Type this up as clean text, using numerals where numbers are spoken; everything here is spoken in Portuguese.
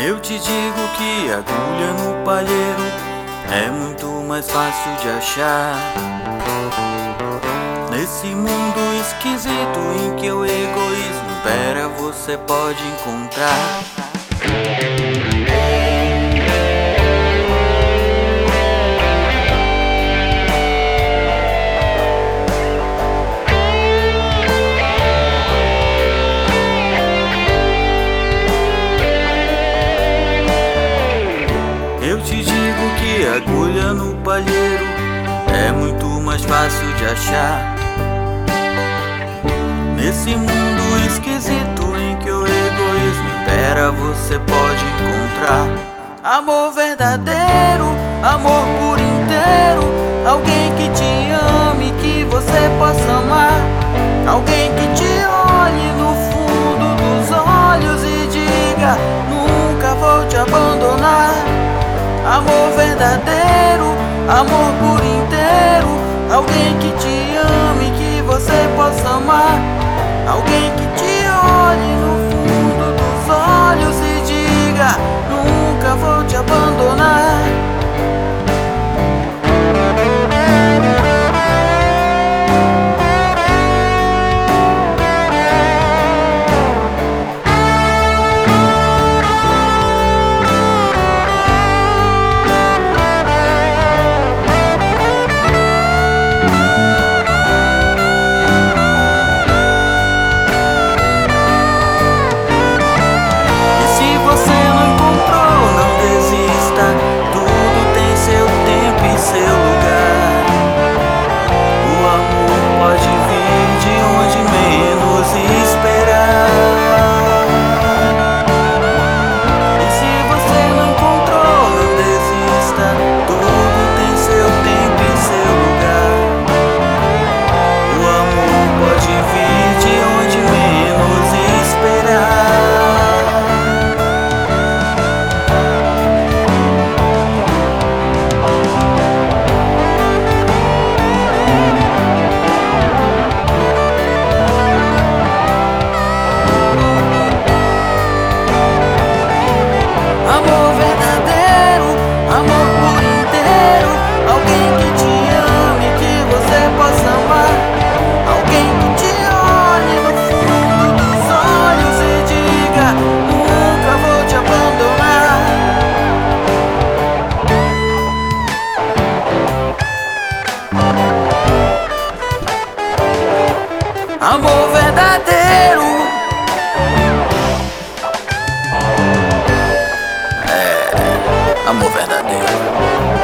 Eu te digo que agulha no palheiro é muito mais fácil de achar. Nesse mundo esquisito em que o egoísmo impera, você pode encontrar. Eu te digo que agulha no palheiro é muito mais fácil de achar. Nesse mundo esquisito em que o egoísmo impera, você pode encontrar amor verdadeiro, amor por inteiro. Alguém que te ame, que você possa amar. Alguém que te olhe no fundo dos olhos e diga: nunca vou te abandonar. Amor verdadeiro, amor por inteiro. Alguém que te ame, que você possa amar. Alguém que te olhe no fundo dos olhos e diga: nunca vou te abandonar. Amor verdadeiro. Amor verdadeiro.